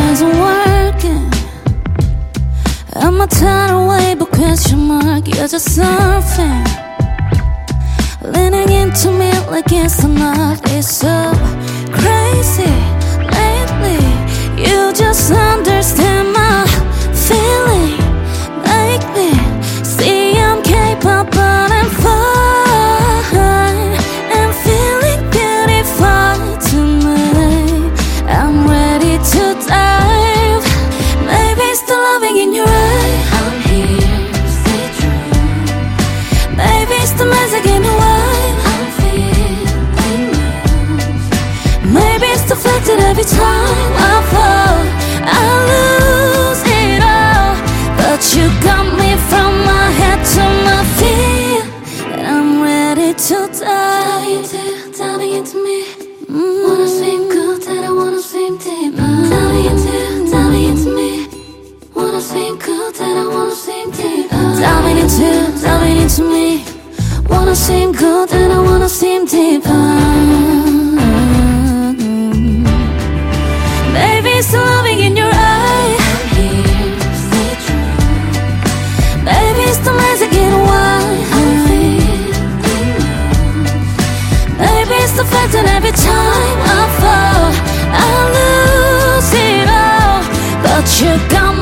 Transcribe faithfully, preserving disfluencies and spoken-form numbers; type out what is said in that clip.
isn't working. I'm a tidal wave, a question mark. You're just surfing, leaning into me like it's enough. It's so crazy lately. You just understand my feeling. Make me see I'm capable and fine, and feeling beautiful tonight. I'm ready to dive. Maybe it's the loving in your eye. I'm here, stay true. Maybe it's the magic in the wine. I'm feeling loose. Maybe it's the fact that every time I fall, I lose it all. But you got me from my head to my feet, and I'm ready to Diving dive. into, diving into me. Mm. Wanna swim good and I wanna swim deeper. Diving into, diving into me. Wanna swim good and I wanna swim deeper. Diving into, diving into me. Wanna swim good and I wanna swim deeper. Maybe it's the loving in your eye. I'm here, stay true. Maybe it's the magic in I'm wine. feeling loose. Maybe it's the fact that every time I fall, I lose it all. But you got